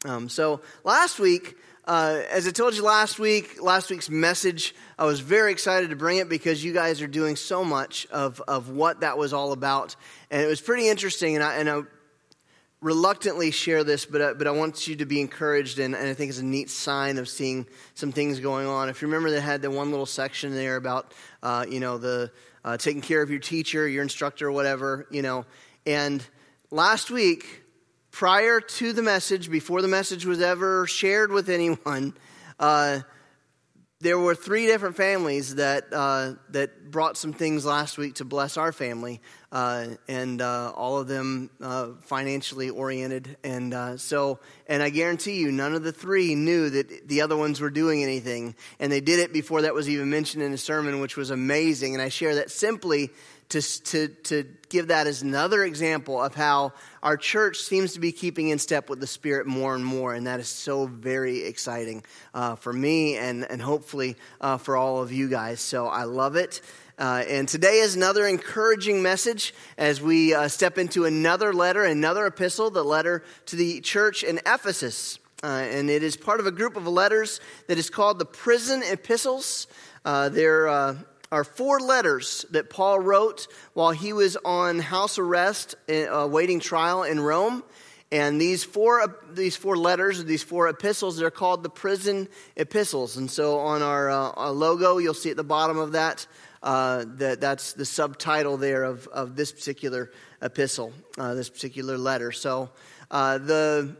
So last week, as I told you last week's message, I was very excited to bring it because you guys are doing so much of what that was all about. And it was pretty interesting, and I reluctantly share this, but I want you to be encouraged, and I think it's a neat sign of seeing some things going on. If you remember, they had the one little section there about, the taking care of your teacher, your instructor, or whatever, And last week, prior to the message, before the message was ever shared with anyone, there were 3 different families that brought some things last week to bless our family, and all of them financially oriented. And I guarantee you, none of the 3 knew that the other ones were doing anything, and they did it before that was even mentioned in the sermon, which was amazing. And I share that simply to give that as another example of how our church seems to be keeping in step with the Spirit more and more, and that is so very exciting for me and hopefully for all of you guys. So I love it. And today is another encouraging message as we step into another letter, another epistle, the letter to the church in Ephesus. And it is part of a group of letters that is called the prison epistles. There are 4 letters that Paul wrote while he was on house arrest, awaiting trial in Rome. And these four letters, these 4 epistles, they're called the prison epistles. And so on our logo, you'll see at the bottom of that, that's the subtitle there of this particular epistle, this particular letter. So the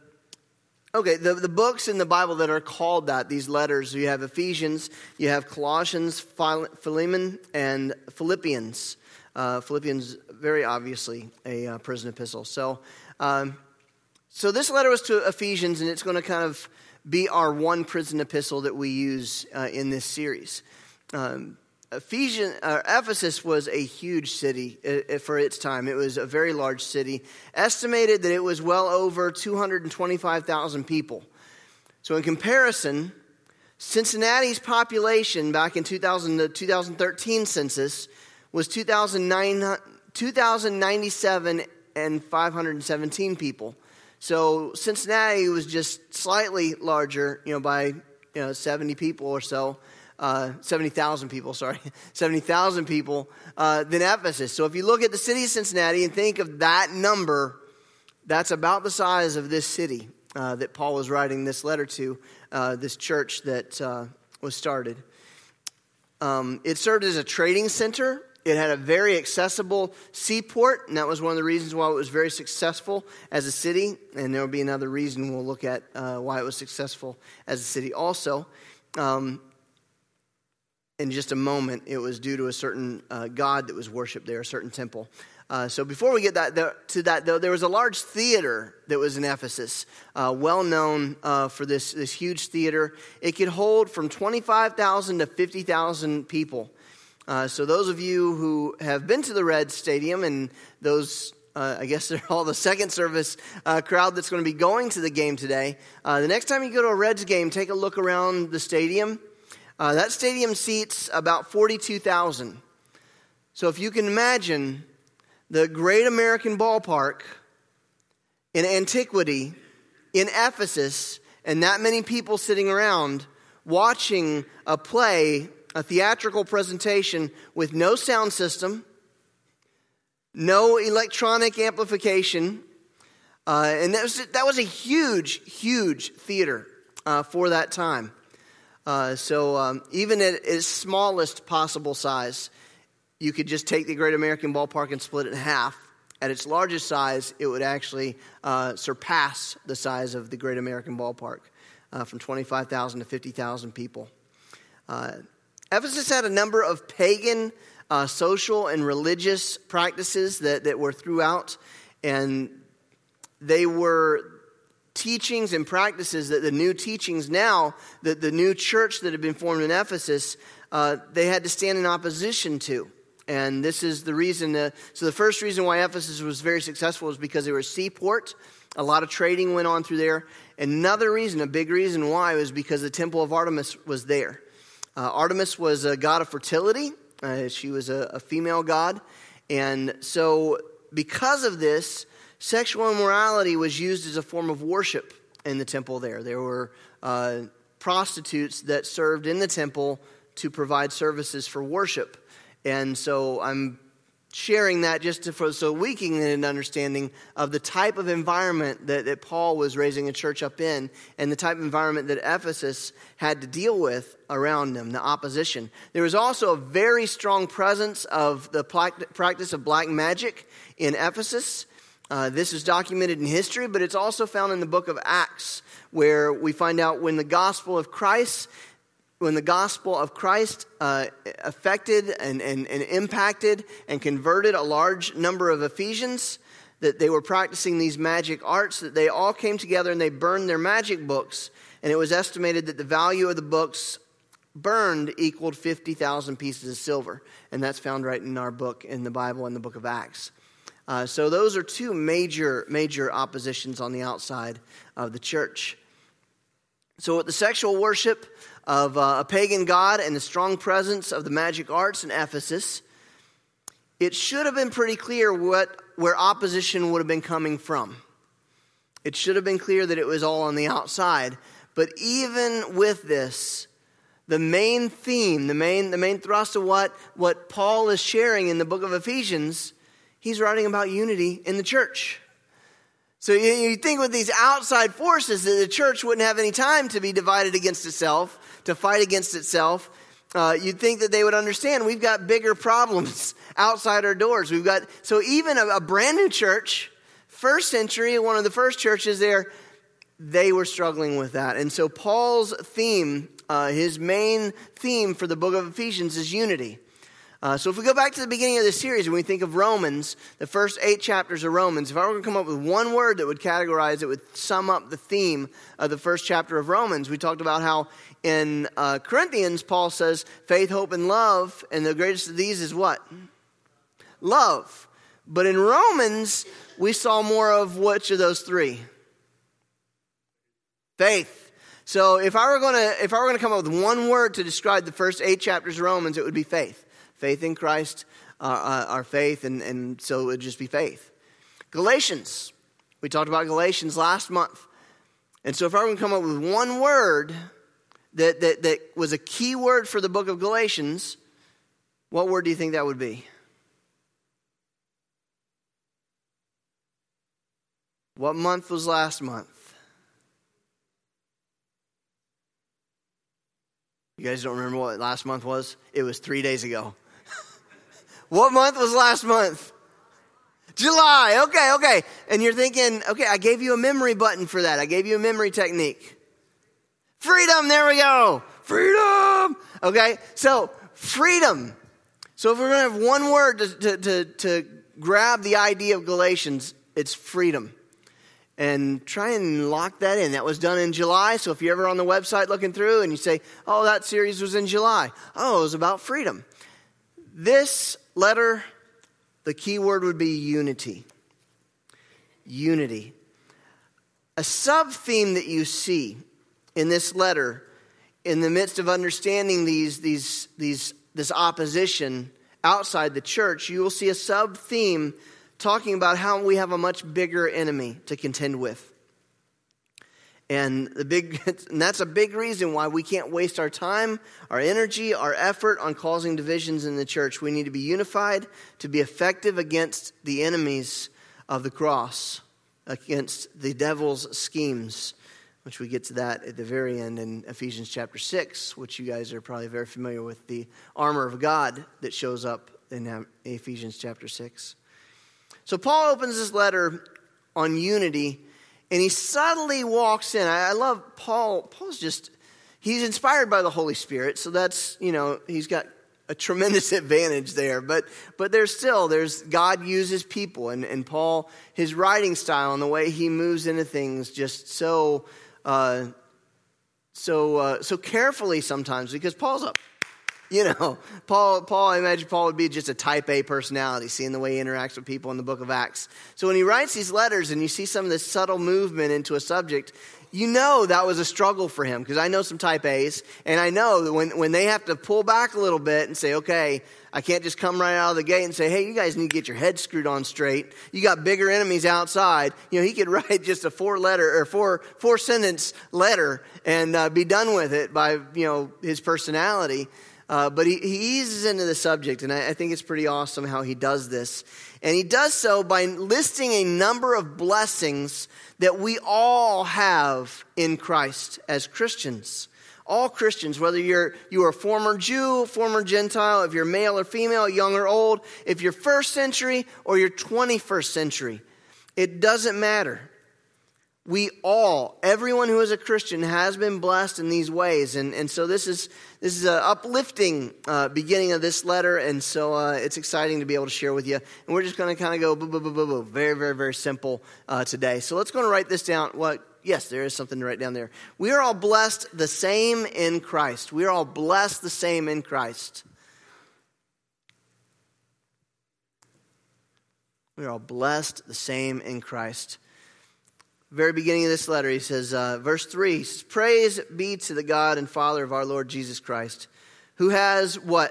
books in the Bible that are called that, these letters, you have Ephesians, you have Colossians, Philemon, and Philippians. Philippians, very obviously, a prison epistle. So this letter was to Ephesians, and it's going to kind of be our one prison epistle that we use in this series. Ephesus was a huge city for its time. It was a very large city. Estimated that it was well over 225,000 people. So in comparison, Cincinnati's population back in the 2013 census was 2,097 and 517 people. So Cincinnati was just slightly larger, by 70 people or so. 70,000 people, 70,000 people than Ephesus. So if you look at the city of Cincinnati and think of that number, that's about the size of this city that Paul was writing this letter to, this church that was started. It served as a trading center. It had a very accessible seaport, and that was one of the reasons why it was very successful as a city. And there will be another reason we'll look at why it was successful as a city also. In just a moment, it was due to a certain god that was worshipped there, a certain temple. So before we get to that, though, there was a large theater that was in Ephesus, well known for this huge theater. It could hold from 25,000 to 50,000 people. So those of you who have been to the Reds Stadium, and those, I guess they're all the second service crowd that's going to be going to the game today, the next time you go to a Reds game, take a look around the stadium. That stadium seats about 42,000. So if you can imagine the Great American Ballpark in antiquity in Ephesus, and that many people sitting around watching a play, a theatrical presentation with no sound system, no electronic amplification, and that was a huge theater for that time. So even at its smallest possible size, you could just take the Great American Ballpark and split it in half. At its largest size, it would actually surpass the size of the Great American Ballpark, from 25,000 to 50,000 people. Ephesus had a number of pagan social and religious practices that were throughout, and they were teachings and practices that the new teachings now, that the new church that had been formed in Ephesus, they had to stand in opposition to. And this is the reason. So the first reason why Ephesus was very successful was because they were a seaport. A lot of trading went on through there. Another reason, a big reason why, was because the temple of Artemis was there. Artemis was a god of fertility. She was a female god. And so because of this, sexual immorality was used as a form of worship in the temple there. There were prostitutes that served in the temple to provide services for worship. And so I'm sharing that just so we can get an understanding of the type of environment that Paul was raising a church up in, and the type of environment that Ephesus had to deal with around them, the opposition. There was also a very strong presence of the practice of black magic in Ephesus. This is documented in history, but it's also found in the book of Acts, where we find out when the gospel of Christ affected and impacted and converted a large number of Ephesians, that they were practicing these magic arts, that they all came together and they burned their magic books. And it was estimated that the value of the books burned equaled 50,000 pieces of silver. And that's found right in our book, in the Bible, in the book of Acts. So those are two major oppositions on the outside of the church. So with the sexual worship of a pagan god and the strong presence of the magic arts in Ephesus, it should have been pretty clear where opposition would have been coming from. It should have been clear that it was all on the outside. But even with this, the main theme, the main thrust of what Paul is sharing in the book of Ephesians, he's writing about unity in the church. So you think with these outside forces that the church wouldn't have any time to be divided against itself, to fight against itself. You'd think that they would understand we've got bigger problems outside our doors. So even a brand new church, first century, one of the first churches there, they were struggling with that. And so Paul's theme, his main theme for the book of Ephesians is unity. So if we go back to the beginning of the series and we think of Romans, the first 8 chapters of Romans, if I were to come up with one word that would categorize it, would sum up the theme of the first chapter of Romans, we talked about how in Corinthians, Paul says, faith, hope, and love, and the greatest of these is what? Love. But in Romans, we saw more of which of those three? Faith. So if I were going to come up with one word to describe the first 8 chapters of Romans, it would be faith. Faith in Christ, our faith, and so it would just be faith. Galatians. We talked about Galatians last month. And so if I were going to come up with one word that was a key word for the book of Galatians, what word do you think that would be? What month was last month? You guys don't remember what last month was? It was 3 days ago. What month was last month? July. Okay. And you're thinking, okay, I gave you a memory button for that. I gave you a memory technique. Freedom, there we go. Freedom. Okay, so freedom. So if we're going to have one word to grab the idea of Galatians, it's freedom. And try and lock that in. That was done in July. So if you're ever on the website looking through and you say, oh, that series was in July. Oh, it was about freedom. This letter, the key word would be unity. Unity. A sub-theme that you see in this letter, in the midst of understanding this opposition outside the church, you will see a sub-theme talking about how we have a much bigger enemy to contend with. And that's a big reason why we can't waste our time, our energy, our effort on causing divisions in the church. We need to be unified to be effective against the enemies of the cross, against the devil's schemes, which we get to that at the very end in Ephesians chapter 6, which you guys are probably very familiar with, the armor of God that shows up in Ephesians chapter 6. So Paul opens this letter on unity, and he subtly walks in. I love Paul. He's inspired by the Holy Spirit, so that's, he's got a tremendous advantage there. But there's God uses people, and Paul, his writing style and the way he moves into things just so carefully sometimes, because Paul's up. Paul, I imagine Paul would be just a type A personality, seeing the way he interacts with people in the book of Acts. So when he writes these letters and you see some of this subtle movement into a subject, you know that was a struggle for him, because I know some type A's, and I know that when they have to pull back a little bit and say, okay, I can't just come right out of the gate and say, hey, you guys need to get your head screwed on straight. You got bigger enemies outside. He could write just a four sentence letter and be done with it by, his personality. But he eases into the subject, and I think it's pretty awesome how he does this. And he does so by listing a number of blessings that we all have in Christ as Christians. All Christians, whether you are a former Jew, former Gentile, if you're male or female, young or old, if you're first century or you're 21st century, it doesn't matter. Everyone who is a Christian has been blessed in these ways. And so this is an uplifting beginning of this letter. And so it's exciting to be able to share with you. And we're just going to kind of go very, very, very simple today. So let's go and write this down. Yes, there is something to write down there. We are all blessed the same in Christ. We are all blessed the same in Christ. We are all blessed the same in Christ. Very beginning of this letter, he says, verse 3, he says, praise be to the God and Father of our Lord Jesus Christ, who has what?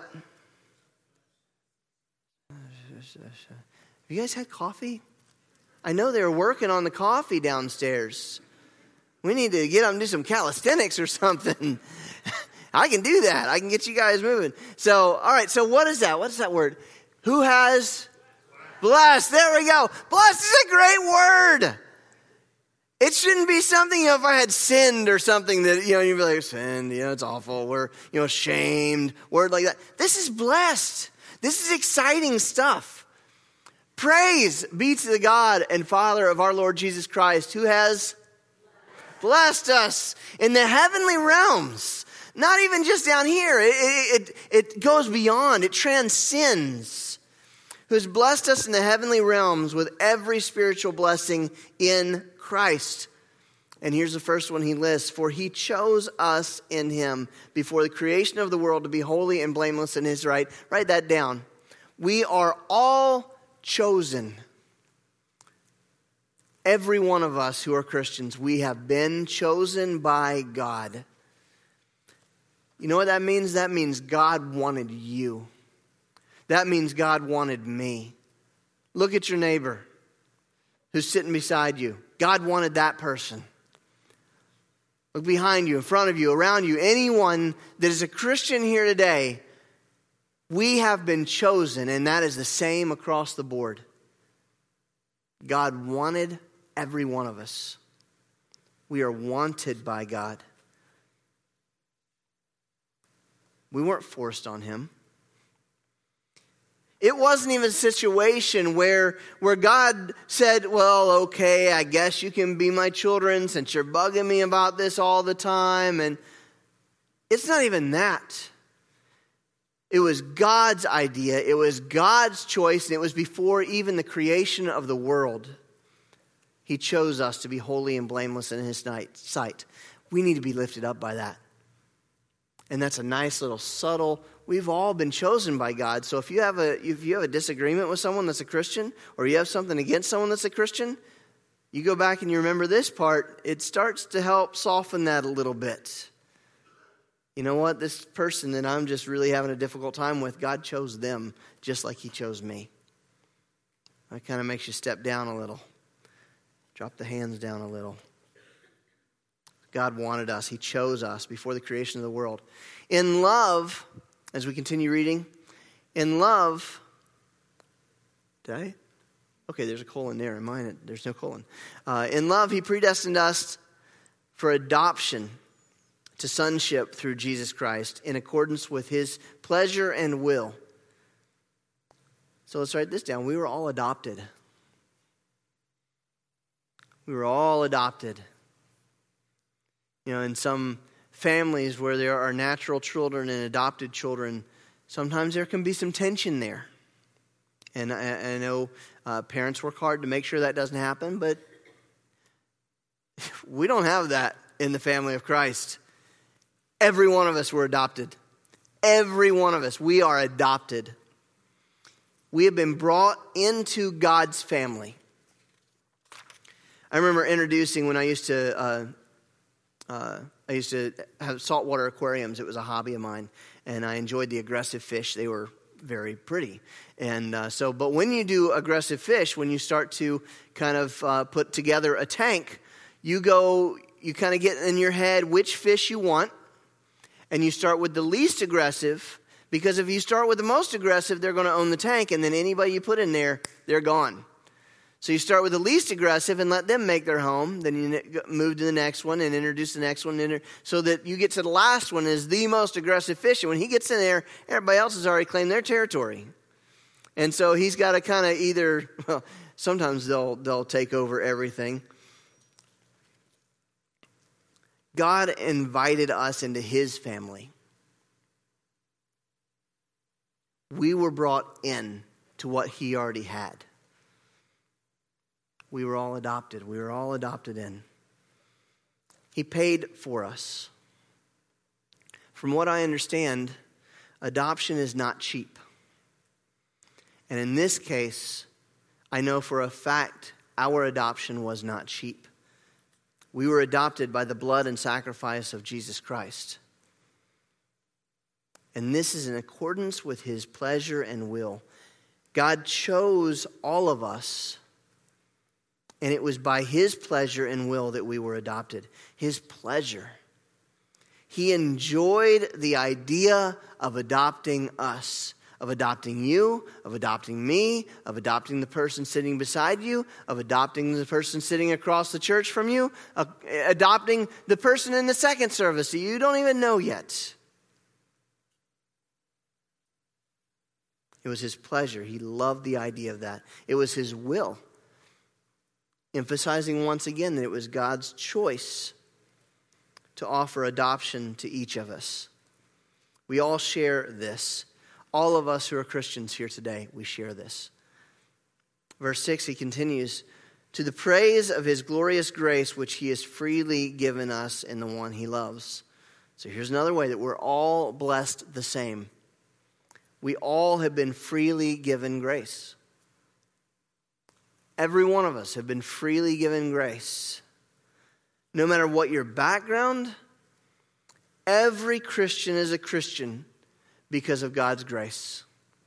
Have you guys had coffee? I know they were working on the coffee downstairs. We need to get them to do some calisthenics or something. I can do that. I can get you guys moving. So, all right, so what is that? What is that word? Who has blessed? There we go. Blessed is a great word. It shouldn't be something, if I had sinned or something that, you'd be like, sinned, it's awful. We're, shamed. Word like that. This is blessed. This is exciting stuff. Praise be to the God and Father of our Lord Jesus Christ, who has blessed us in the heavenly realms. Not even just down here. It goes beyond. It transcends. Who has blessed us in the heavenly realms with every spiritual blessing in Christ. And here's the first one he lists. For he chose us in him before the creation of the world to be holy and blameless in his right. Write that down. We are all chosen. Every one of us who are Christians, we have been chosen by God. You know what that means? That means God wanted you. That means God wanted me. Look at your neighbor who's sitting beside you. God wanted that person. Look behind you, in front of you, around you. Anyone that is a Christian here today, we have been chosen, and that is the same across the board. God wanted every one of us. We are wanted by God. We weren't forced on him. It wasn't even a situation where God said, well, okay, I guess you can be my children since you're bugging me about this all the time. And it's not even that. It was God's idea. It was God's choice. And it was before even the creation of the world. He chose us to be holy and blameless in his sight. We need to be lifted up by that. And that's a nice little subtle, we've all been chosen by God. So if you have a disagreement with someone that's a Christian, or you have something against someone that's a Christian, you go back and you remember this part, it starts to help soften that a little bit. You know what? This person that I'm just really having a difficult time with, God chose them just like he chose me. That kind of makes you step down a little. Drop the hands down a little. God wanted us. He chose us before the creation of the world. In love, as we continue reading, in love, okay, there's a colon there. In mine, there's no colon. In love, he predestined us for adoption to sonship through Jesus Christ in accordance with his pleasure and will. So let's write this down. We were all adopted. We were all adopted. In some families where there are natural children and adopted children, sometimes there can be some tension there. And I know parents work hard to make sure that doesn't happen, but we don't have that in the family of Christ. Every one of us were adopted. Every one of us, we are adopted. We have been brought into God's family. I remember introducing when I used to I used to have saltwater aquariums. It was a hobby of mine, and I enjoyed the aggressive fish. They were very pretty. And but when you do aggressive fish, when you start to kind of put together a tank, you kind of get in your head which fish you want, and you start with the least aggressive, because if you start with the most aggressive, they're going to own the tank, and then anybody you put in there, they're gone. So you start with the least aggressive and let them make their home. Then you move to the next one and introduce the next one. So that you get to the last one is the most aggressive fish. And when he gets in there, everybody else has already claimed their territory. And so he's got to kind of sometimes they'll take over everything. God invited us into his family. We were brought in to what he already had. We were all adopted. We were all adopted in. He paid for us. From what I understand, adoption is not cheap. And in this case, I know for a fact our adoption was not cheap. We were adopted by the blood and sacrifice of Jesus Christ. And this is in accordance with his pleasure and will. God chose all of us. And it was by his pleasure and will that we were adopted. His pleasure. He enjoyed the idea of adopting us, of adopting you, of adopting me, of adopting the person sitting beside you, of adopting the person sitting across the church from you, adopting the person in the second service that you don't even know yet. It was his pleasure. He loved the idea of that. It was his will. Emphasizing once again that it was God's choice to offer adoption to each of us. We all share this. All of us who are Christians here today, we share this. Verse 6, he continues, to the praise of his glorious grace, which he has freely given us in the one he loves. So here's another way that we're all blessed the same. We all have been freely given grace. Every one of us have been freely given grace. No matter what your background, every Christian is a Christian because of God's grace.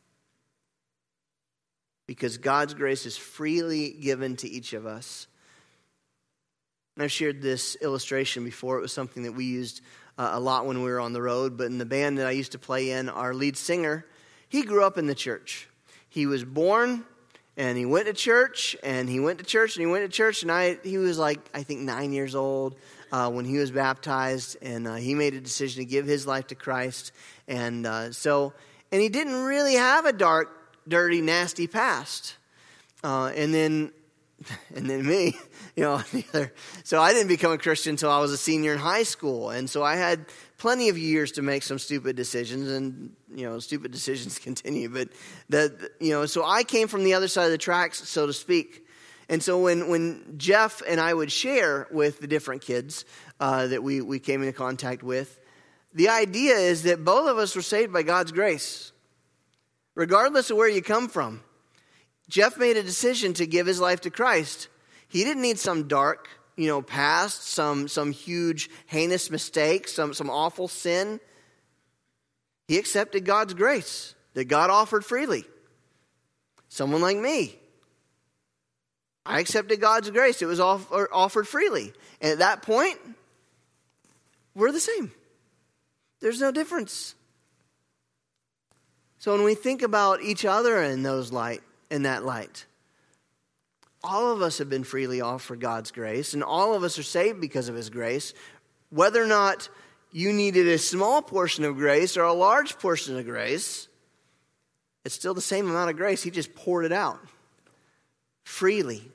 Because God's grace is freely given to each of us. And I've shared this illustration before. It was something that we used a lot when we were on the road. But in the band that I used to play in, our lead singer, he grew up in the church. He was born and he went to church, and he went to church, and he went to church, and he was like, I think 9 years old when he was baptized, and he made a decision to give his life to Christ. And he didn't really have a dark, dirty, nasty past. And then me, so I didn't become a Christian until I was a senior in high school. And so I had plenty of years to make some stupid decisions, and, stupid decisions continue. But, so I came from the other side of the tracks, so to speak. And so when Jeff and I would share with the different kids that we came into contact with, the idea is that both of us were saved by God's grace, regardless of where you come from. Jeff made a decision to give his life to Christ. He didn't need some dark, past, some huge heinous mistake, some awful sin. He accepted God's grace that God offered freely. Someone like me, I accepted God's grace. It was offered freely. And at that point, we're the same. There's no difference. So when we think about each other in that light, all of us have been freely offered God's grace, and all of us are saved because of his grace. Whether or not you needed a small portion of grace or a large portion of grace, it's still the same amount of grace. He just poured it out freely.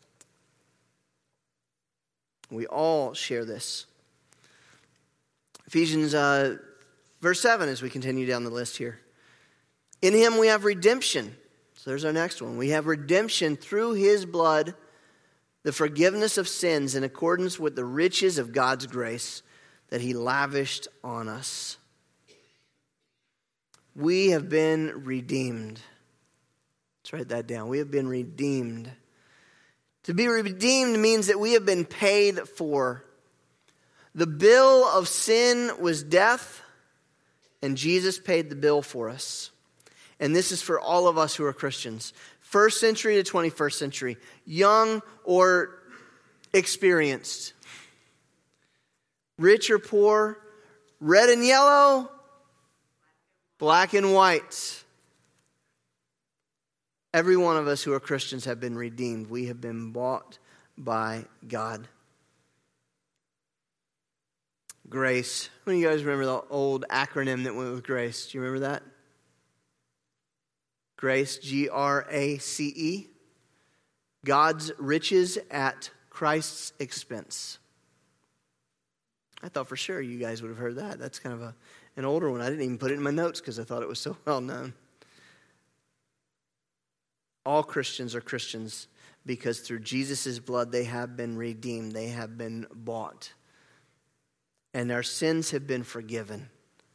We all share this. Ephesians verse 7, as we continue down the list here. In him we have redemption. So there's our next one. We have redemption through his blood, the forgiveness of sins in accordance with the riches of God's grace that he lavished on us. We have been redeemed. Let's write that down. We have been redeemed. To be redeemed means that we have been paid for. The bill of sin was death, and Jesus paid the bill for us. And this is for all of us who are Christians. First century to 21st century. Young or experienced. Rich or poor. Red and yellow. Black and white. Every one of us who are Christians have been redeemed. We have been bought by God. Grace. How many of you guys remember the old acronym that went with grace? Do you remember that? Grace, G-R-A-C-E. God's riches at Christ's expense. I thought for sure you guys would have heard that. That's kind of an older one. I didn't even put it in my notes because I thought it was so well known. All Christians are Christians because through Jesus' blood they have been redeemed. They have been bought. And their sins have been forgiven.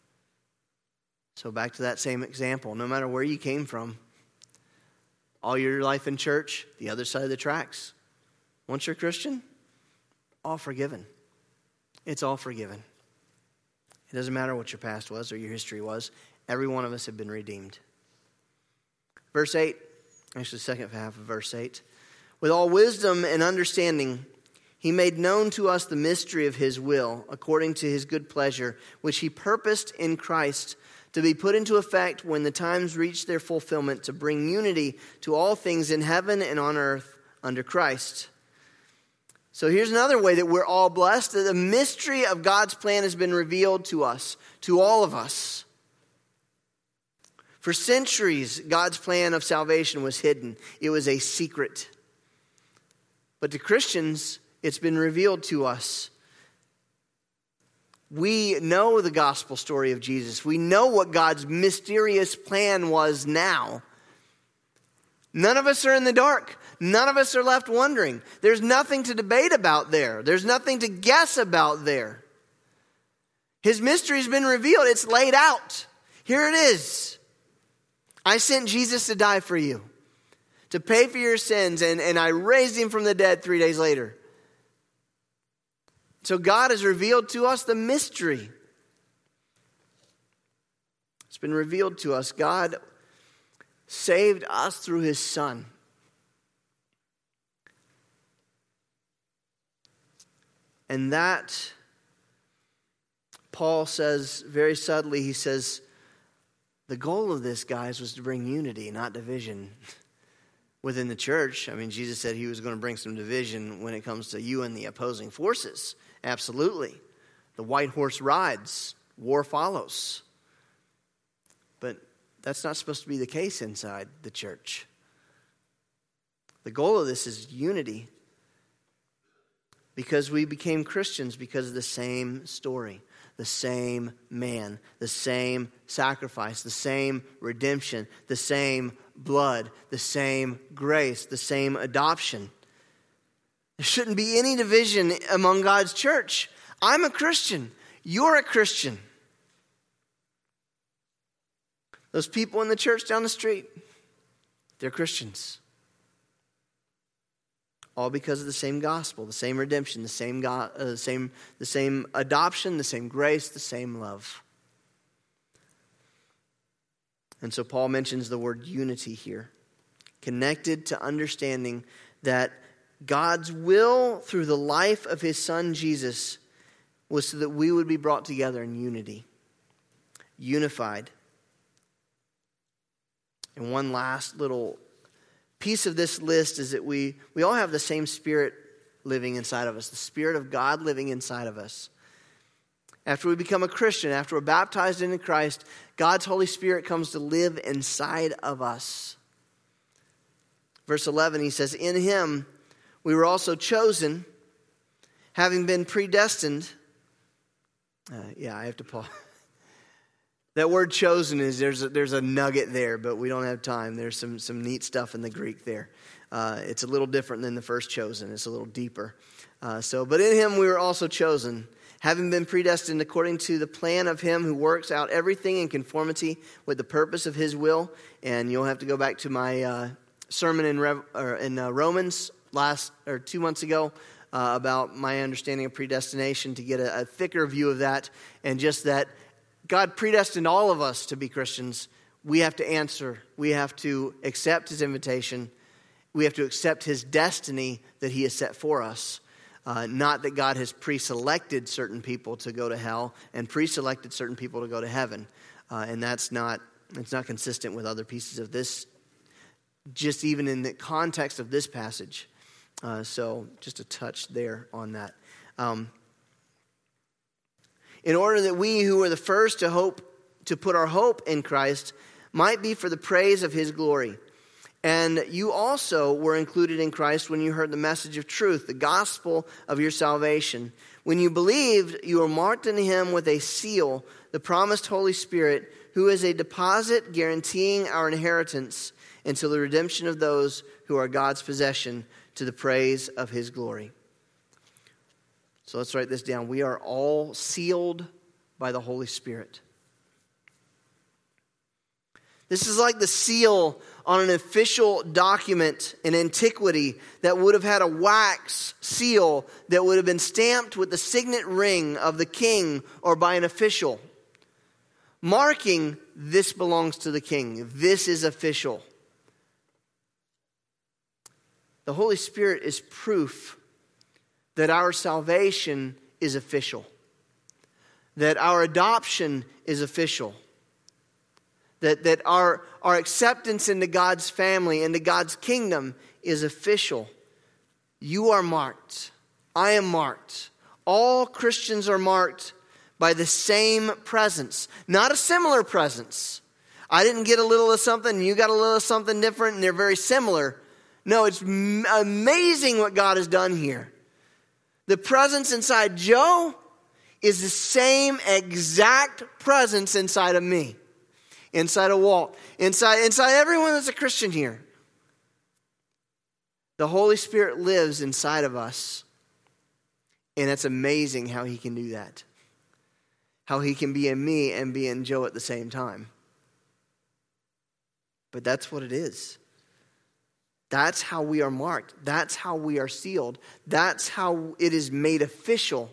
So back to that same example. No matter where you came from, all your life in church, the other side of the tracks. Once you're a Christian, all forgiven. It's all forgiven. It doesn't matter what your past was or your history was. Every one of us have been redeemed. Verse 8, actually the second half of verse 8. With all wisdom and understanding, He made known to us the mystery of His will, according to His good pleasure, which He purposed in Christ to be put into effect when the times reach their fulfillment, to bring unity to all things in heaven and on earth under Christ. So here's another way that we're all blessed. That the mystery of God's plan has been revealed to us, to all of us. For centuries, God's plan of salvation was hidden. It was a secret. But to Christians, it's been revealed to us. We know the gospel story of Jesus. We know what God's mysterious plan was now. None of us are in the dark. None of us are left wondering. There's nothing to debate about there. There's nothing to guess about there. His mystery has been revealed. It's laid out. Here it is. I sent Jesus to die for you, to pay for your sins, and I raised Him from the dead 3 days later. So God has revealed to us the mystery. It's been revealed to us. God saved us through His Son. And that, Paul says very subtly, he says, the goal of this, guys, was to bring unity, not division within the church. I mean, Jesus said He was going to bring some division when it comes to you and the opposing forces. Absolutely. The white horse rides. War follows. But that's not supposed to be the case inside the church. The goal of this is unity. Because we became Christians because of the same story, the same man, the same sacrifice, the same redemption, the same blood, the same grace, the same adoption. There shouldn't be any division among God's church. I'm a Christian. You're a Christian. Those people in the church down the street, they're Christians. All because of the same gospel, the same redemption, the same adoption, the same grace, the same love. And so Paul mentions the word unity here, connected to understanding that God's will through the life of His Son Jesus was so that we would be brought together in unity, unified. And one last little piece of this list is that we all have the same Spirit living inside of us, the Spirit of God living inside of us. After we become a Christian, after we're baptized into Christ, God's Holy Spirit comes to live inside of us. Verse 11, he says, in Him we were also chosen, having been predestined. I have to pause. That word chosen is, there's a nugget there, but we don't have time. There's some neat stuff in the Greek there. It's a little different than the first chosen. It's a little deeper. But in Him we were also chosen, having been predestined according to the plan of Him who works out everything in conformity with the purpose of His will. And you'll have to go back to my sermon in Romans 2 months ago about my understanding of predestination to get a thicker view of that, and just that God predestined all of us to be Christians. We have to answer. We have to accept His invitation. We have to accept His destiny that He has set for us. Not that God has pre-selected certain people to go to hell and pre-selected certain people to go to heaven. And it's not consistent with other pieces of this, just even in the context of this passage. So just a touch there on that. In order that we who were the first to put our hope in Christ might be for the praise of His glory. And you also were included in Christ when you heard the message of truth, the gospel of your salvation. When you believed, you were marked in Him with a seal, the promised Holy Spirit, who is a deposit guaranteeing our inheritance until the redemption of those who are God's possession, to the praise of His glory. So let's write this down. We are all sealed by the Holy Spirit. This is like the seal on an official document in antiquity that would have had a wax seal that would have been stamped with the signet ring of the king or by an official, marking this belongs to the king. This is official. The Holy Spirit is proof that our salvation is official, that our adoption is official, that our acceptance into God's family, into God's kingdom is official. You are marked. I am marked. All Christians are marked by the same presence, not a similar presence. I didn't get a little of something and you got a little of something different and they're very similar. No, it's amazing what God has done here. The presence inside Joe is the same exact presence inside of me. Inside of Walt, inside everyone that's a Christian here. The Holy Spirit lives inside of us. And it's amazing how He can do that. How He can be in me and be in Joe at the same time. But that's what it is. That's how we are marked. That's how we are sealed. That's how it is made official.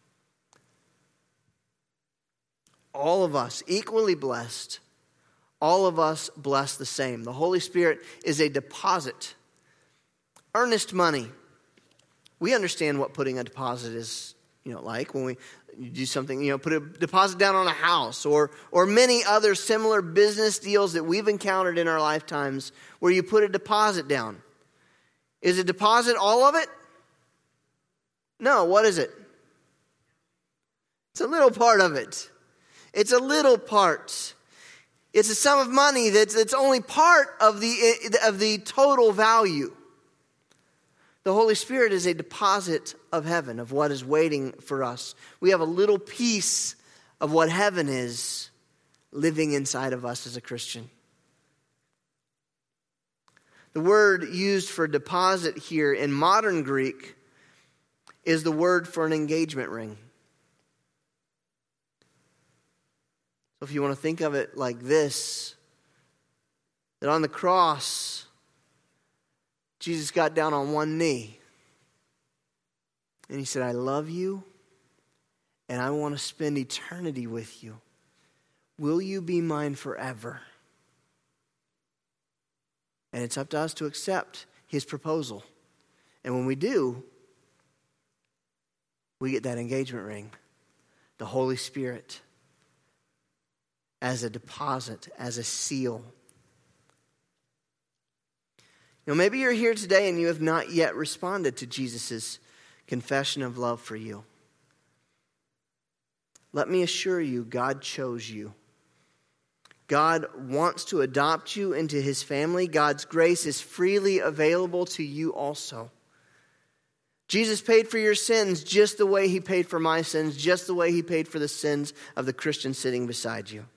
All of us equally blessed. All of us blessed the same. The Holy Spirit is a deposit. Earnest money. We understand what putting a deposit is, like when we do something, put a deposit down on a house or many other similar business deals that we've encountered in our lifetimes where you put a deposit down. Is a deposit all of it? No, what is it? It's a little part of it. It's a little part. It's a sum of money that's only part of the total value. The Holy Spirit is a deposit of heaven, of what is waiting for us. We have a little piece of what heaven is living inside of us as a Christian. The word used for deposit here in modern Greek is the word for an engagement ring. So if you want to think of it like this, that on the cross, Jesus got down on one knee and He said, I love you and I want to spend eternity with you. Will you be mine forever? And it's up to us to accept His proposal. And when we do, we get that engagement ring, the Holy Spirit, as a deposit, as a seal. Maybe you're here today and you have not yet responded to Jesus' confession of love for you. Let me assure you, God chose you. God wants to adopt you into His family. God's grace is freely available to you also. Jesus paid for your sins just the way He paid for my sins, just the way He paid for the sins of the Christian sitting beside you.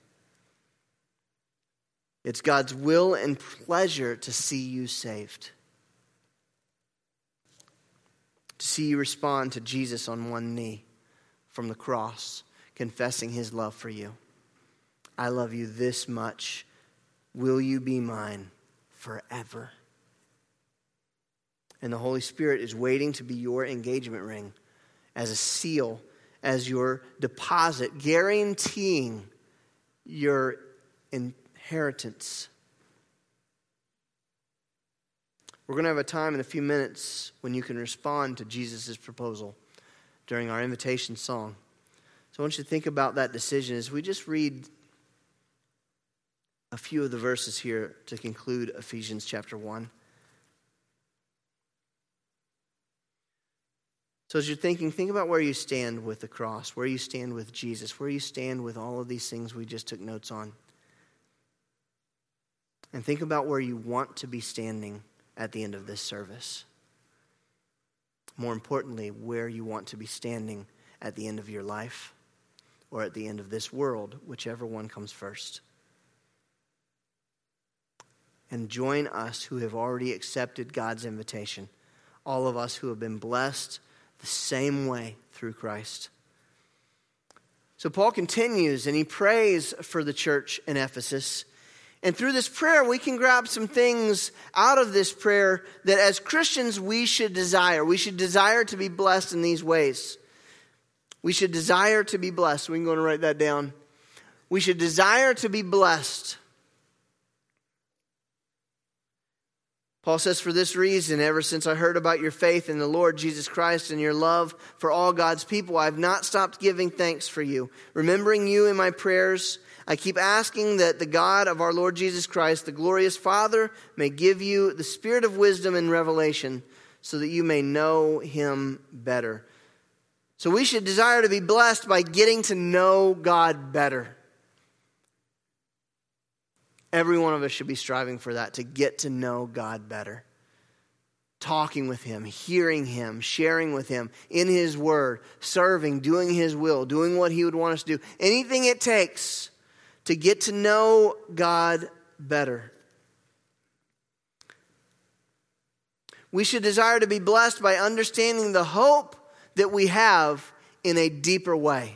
It's God's will and pleasure to see you saved. To see you respond to Jesus on one knee from the cross, confessing His love for you. I love you this much. Will you be mine forever? And the Holy Spirit is waiting to be your engagement ring, as a seal, as your deposit, guaranteeing your inheritance. We're going to have a time in a few minutes when you can respond to Jesus' proposal during our invitation song. So I want you to think about that decision as we just read a few of the verses here to conclude Ephesians chapter 1. So as you're thinking, think about where you stand with the cross, where you stand with Jesus, where you stand with all of these things we just took notes on. And think about where you want to be standing at the end of this service. More importantly, where you want to be standing at the end of your life or at the end of this world, whichever one comes first. And join us who have already accepted God's invitation, all of us who have been blessed the same way through Christ. So Paul continues and he prays for the church in Ephesus. And through this prayer, we can grab some things out of this prayer that as Christians we should desire. We should desire to be blessed in these ways. We should desire to be blessed. We can go and write that down. We should desire to be blessed. Paul says, for this reason, ever since I heard about your faith in the Lord Jesus Christ and your love for all God's people, I have not stopped giving thanks for you. Remembering you in my prayers, I keep asking that the God of our Lord Jesus Christ, the glorious Father, may give you the spirit of wisdom and revelation so that you may know him better. So we should desire to be blessed by getting to know God better. Every one of us should be striving for that, to get to know God better. Talking with him, hearing him, sharing with him in his word, serving, doing his will, doing what he would want us to do. Anything it takes to get to know God better. We should desire to be blessed by understanding the hope that we have in a deeper way.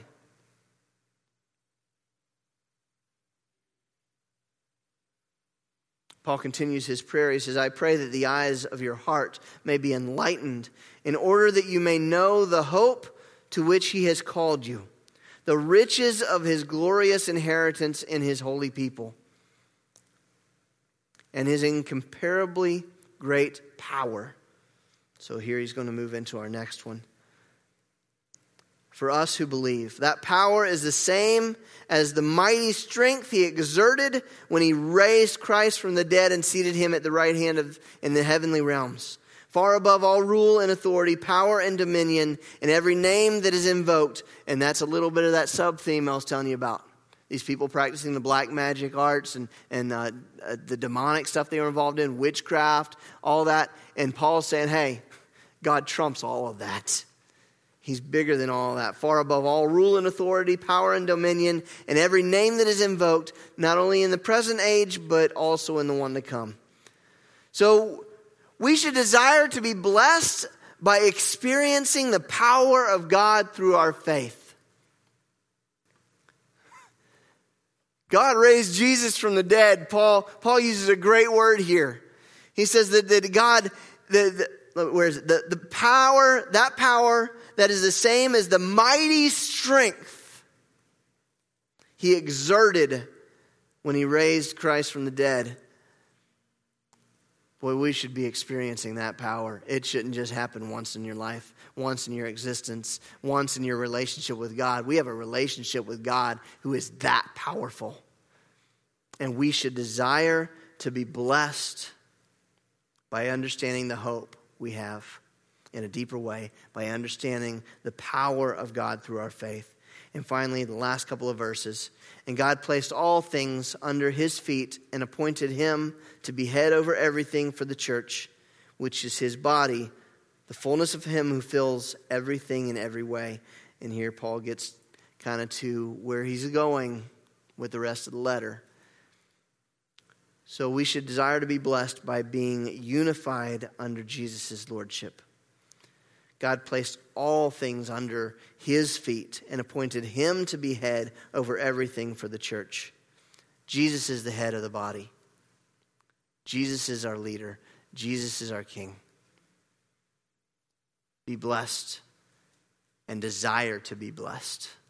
Paul continues his prayer. He says, I pray that the eyes of your heart may be enlightened in order that you may know the hope to which he has called you, the riches of his glorious inheritance in his holy people, and his incomparably great power. So here he's going to move into our next one. For us who believe, that power is the same as the mighty strength he exerted when he raised Christ from the dead and seated him at the right hand in the heavenly realms, far above all rule and authority, power and dominion, and every name that is invoked. And that's a little bit of that sub-theme I was telling you about. These people practicing the black magic arts and the demonic stuff they were involved in, witchcraft, all that. And Paul's saying, hey, God trumps all of that. He's bigger than all of that, far above all rule and authority, power and dominion, and every name that is invoked, not only in the present age, but also in the one to come. So we should desire to be blessed by experiencing the power of God through our faith. God raised Jesus from the dead. Paul uses a great word here. He says that God, where is it? The power, that power that is the same as the mighty strength he exerted when he raised Christ from the dead. Boy, we should be experiencing that power. It shouldn't just happen once in your life, once in your existence, once in your relationship with God. We have a relationship with God who is that powerful. And we should desire to be blessed by understanding the hope we have in a deeper way, by understanding the power of God through our faith. And finally, the last couple of verses. And God placed all things under his feet and appointed him to be head over everything for the church, which is his body, the fullness of him who fills everything in every way. And here Paul gets kind of to where he's going with the rest of the letter. So we should desire to be blessed by being unified under Jesus' lordship. God placed all things under his feet and appointed him to be head over everything for the church. Jesus is the head of the body. Jesus is our leader. Jesus is our king. be blessed and desire to be blessed.